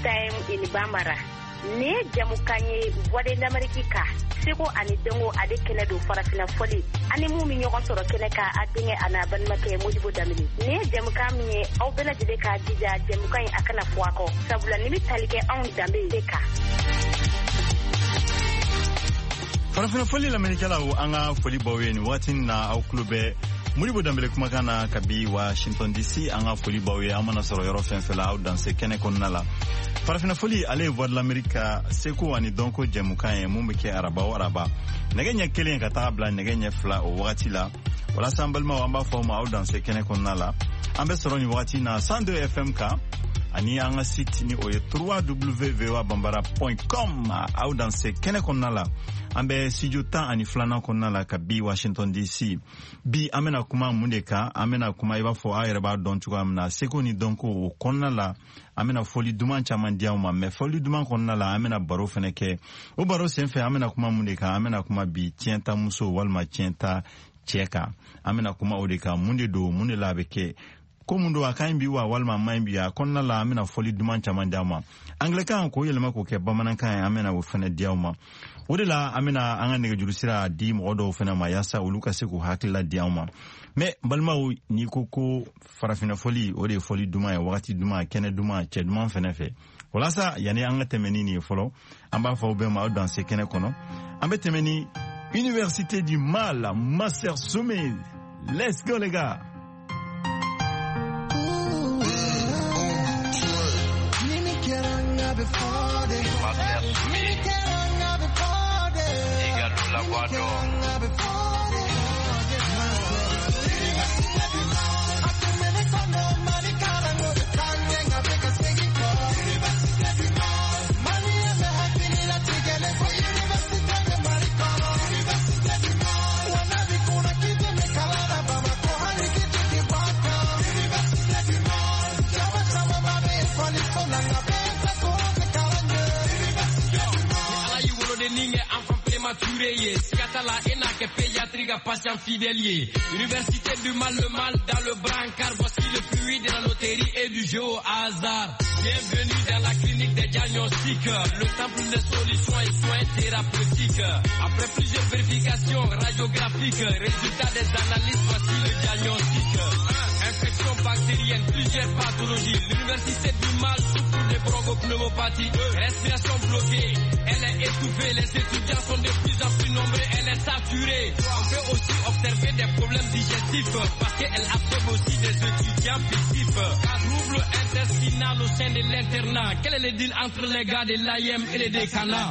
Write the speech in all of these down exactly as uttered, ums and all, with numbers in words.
time in Bamara. Ne jamukanye wade d'Amerika. Seko ani dengo ade kene do farafina foli. Ani mu mi nyoko soro kene ka adinge ana ban make mujibu damini. Ne jamuka mi au bela de ka dija jamukanye akana fuako. Sabula nimi talike on dambe deka. Farafina foli l'Amerika la u anga foli bawe ni watin na au klube Mulibu dambele kumakana kabi Washington D C anga foli bawe amana soro yoro fenfela au danse kene konnala. Farafina foli ale voix de l'Amérique seko wani donko jemukan mumbeke araba o araba. Negenya kelen ka tabla negenya fla o wakati la. Wala sambalma wamba foma au danse kene konnala. Ambe soro ni wakati na cent deux F M ka. Ani anga site ni oye w w w point bambara point com au danse kene konnala. Ambe studio ta ani flana konnala ka bi Washington D C. Bi amena kuma mundeka amena kuma iba fo ayreba don tuko amna seko ni donko konnala amena foli duman chaman diauma me foli duman konnala amena baro feneke o baro senfe amena kuma mundeka amena kuma bi tienta muso walma tienta cheka amena kuma odeka munde do munde labeke ko mundo akaimbi wa walma maimbi ya konnala amena foli duman chaman diauma anglican ko yelma ko ke bamanan kan amena wo fene diauma odela amena anga nege jurusira di modo fena mayasa uluka seko hakila diauma me balmaw ni koko farafina foli ode foli duma ya wakati duma kene duma che duma fena fe wala sa yani anga temeni ni folo amba fa obe ma dans ce kene kono ambe temeni Université du Mal Master Sommet. Let's go les gars. Sikatala enake pédiatrique patient fidèlier. Université du mal, le mal dans le brancard. Voici le fluide de la loterie et du jeu au hasard. Bienvenue dans la clinique des diagnostics, le temple des solutions et soins thérapeutiques. Après plusieurs vérifications radiographiques, résultats des analyses, voici le diagnostic. Infection bactérienne, plusieurs pathologies. L'université du mal souffre de bronchopneumopathie. Respiration bloquée, elle est étouffée. Les étudiants sont de plus en plus nombreux, elle est saturée. On peut aussi observer des problèmes digestifs parce qu'elle absorbe aussi des étudiants fictifs. Trouble intestinal au sein de l'internat. Quel est le deal entre les gars de l'A I M et les décanats?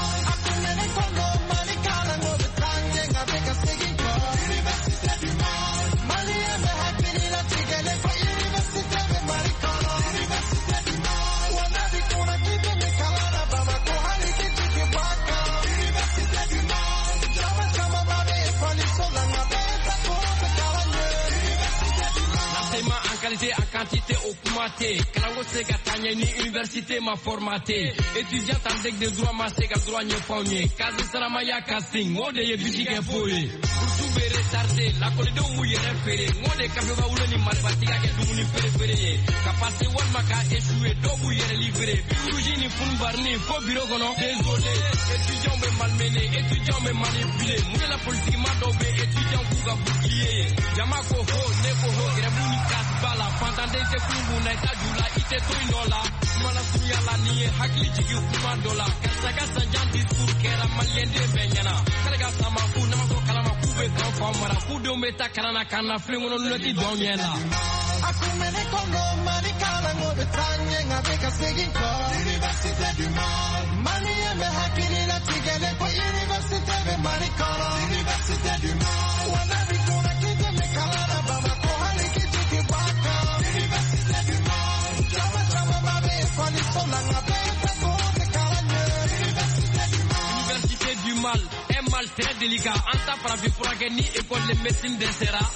En quantité augmentée, Kalango Sega Tanyani, université m'a formaté. Étudiant en deck de droit, ma Sega droit n'y pogné. Kazi Salamaya casting, mode ye bijique foye. Pour souber retardé, la colide mouille référé. Mode Kabeba Oulani Malbatika qui est doumuni préféré. Capacé Walmaka échoué, Dobu yere livré. Biroujini Funbarni, faux bureau gono. Désolé, étudiant me malmené, étudiant me manipulé. Mouille la politique m'a dobé, étudiant Kouga bouclier. Jamako ho, Neko ho, Grebouni Kasbala. Fantande ite kungu na ita jula ite toinola. Mana sunya la niye hakili jigi kumandola. Kasaga sanjan discours kera maliende benyana. Kalaga sama ku namako kalama kube kan famara. Kudo meta kanana kana flingono noti donyela. Akumene kondo mani kalango betanye ngabeka seginko. Université du Mal. Mani yeme hakili la tigele kwa Université de Marikala. Université du Mal. Wanabi kuna kite mekalana bama kohali kiti kibaka. Université du Mal. Chama chama babe fali sola ngabeka kote kalanye. Université du Mal. Université du Mal. Un mal très délicat. Anta para vipura ni école de médecine de Sera.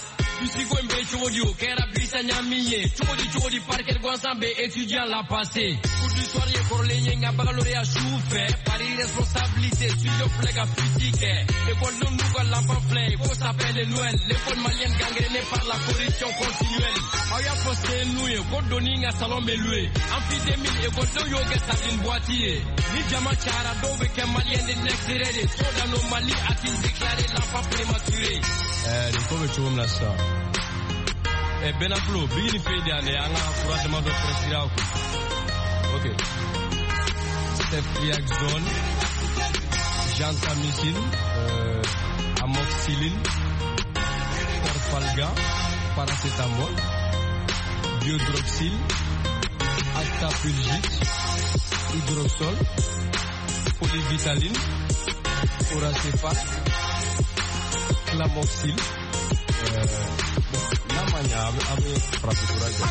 Susigo mbe chodio, kera bisa nyamiye. Chodi chodi parker gwansambe étudiant la passé. Coup du soir ye korlenye nga bagalore a choufe. Pari responsabilité, suyo flega physique. École non nous l'enfant plein, faut s'appeler Noël. L'école malienne gangrénée par la corruption continuelle. Aya posté nouye, code doning a salon meloué. Amphidémie, école non yoga sabine boîtier. Ni jama chara dobe ke malien de next ready. So dans nos Mali a-t-il déclaré l'enfant prématuré? Eh, il faut que tu me la sors. Eh, Benaplo, bigini fede ane, anga couragement de président. Ok. Steph Riaxon, Jean Tamisil, euh, Amoxicilline, Corfalga, Paracétamol, Biodroxyl, Actapulgite, Hydrosol, Polyvitaline, Oracéphal, Clamoxyl, euh, la manière avec Frappé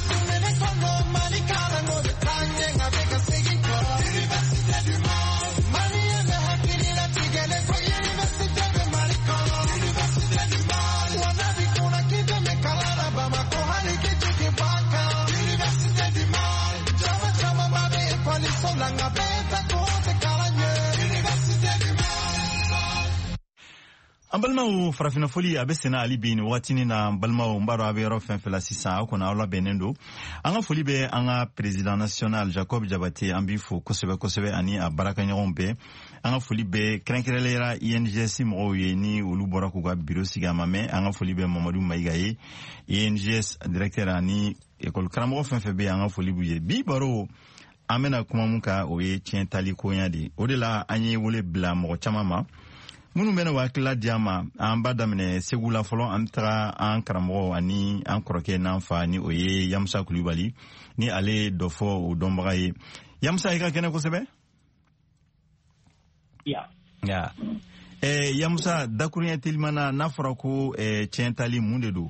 Ambalmaou farafina foli abe sena ali bin watini na ambalmaou mbaro abe yoro fen fela sisa akona awla benendo anga foli be anga president national Jacob Jabate ambifo kosebe kosebe ani a baraka nyombe anga foli be krenkrelera I N G S mo yeni ulu bora ku ga bureau sigama me anga foli be Mamadou Maigaye I N G S directeur ani école kramo fen fe be anga foli buye bi baro amena kuma muka oye tien tali ko nyadi odela anyi wole bla mo chamama munu mena wakila diama amba damne segula folo antra an karamo ani an kroke nanfa ni oye Yamsa Kulibali ni ale dofo o dombaye Yamsa ika kene ko sebe ya ya eh Yamsa dakurin tilmana nafra ko eh tientali munde do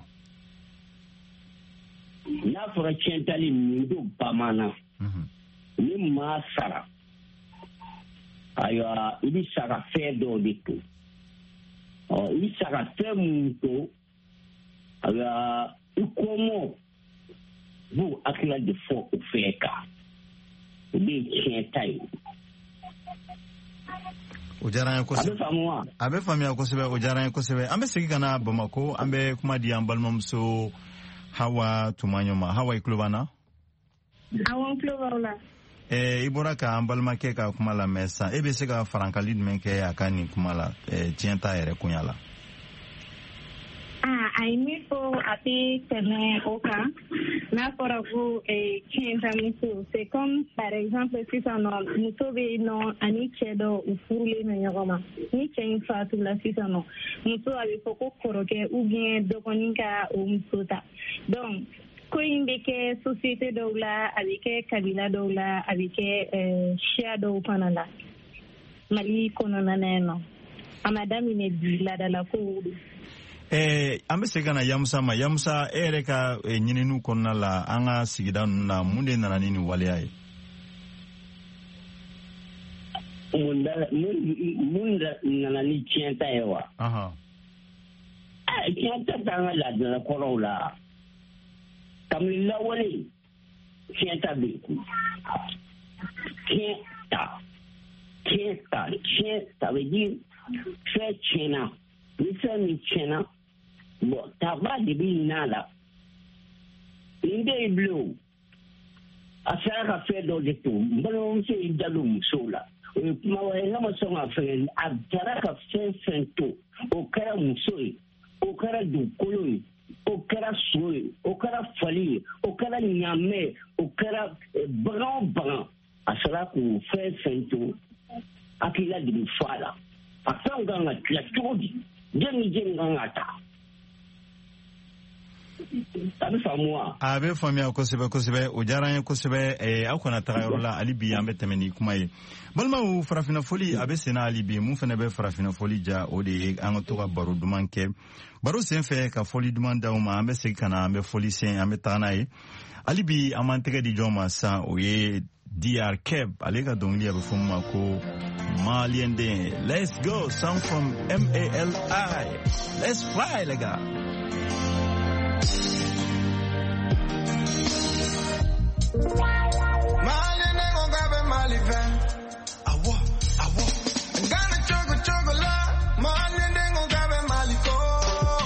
nafra tientali mundu bamana mhm ni masara aya ibi sara fedo ditu oh ibi sara femuto aya ikomo bu akila de fo ofeka ibi chentai Ojaranya ko abe famwa abe famia ko sebe ojaranya ko sebe ambe sigi kana Bamako ambe kuma di ambalmam so hawa tumanyoma hawa iklubana awon klubala Eh, ibora ka ambalma ke ka kuma la mesa e be se ka farankali men ke akani kuma la eh, tienta ere kunyala ah ai mi fo ati tene oka na fora vous et tienta muso c'est comme par exemple si ça non muso be non ani chedo ou furule na nyoma ni chen fatu la si ça non muso ave foko koroke ou bien dokoninka ou muso ta donc ko yimɓe ke société dow la aɓe ke kabila dow la aɓe ke chia dow fana la mali kono naneno ama damine di ladala ko wuɗu eh ambe se kana Yamsa ma Yamsa ere ka eh, nyininu konna la anga sigida na munde nana nini waleaye munda munda nana ni tienta ewa aha ah tienta tanga la de la korola Kamila wale tienta beku tienta tienta tienta veut dire fait tiena ni fait ni tiena bon taba de binala inde blue asara fait do de tout bon c'est idalum sola ma wala ma songa fait adara ka fait fento o kara musoi o kara du koloi o kɛra so ye o kɛra fali ye o kɛra ɲamɛ o kɛra bagan o bagan a sera k'o fɛn fɛn to hakilila de bɛ fɔ a la a fɛnw kan ka tila cogo di den ni den kan ka ta a bɛ faamu wa. a bɛ faamuya kosɛbɛ kosɛbɛ o diyara an ye kosɛbɛ eh, aw kana taga yɔrɔ la hali bi an bɛ tɛmɛ ni kuma ye balimaw farafina foli a bɛ senna hali bi mun fana bɛ farafina foli ja o de ye an ka to ka baro duman kɛ baro senfɛ ka foli duman d'aw ma an bɛ segin ka na an bɛ foli sen an bɛ taga n'a ye hali bi an b'an tɛgɛ di jɔn ma sisan o ye D R Keb ale ka dɔnkili a bɛ fɔ min ma ko Malien den. Let's go, sound from M A L I. Let's fly les gars. Bye.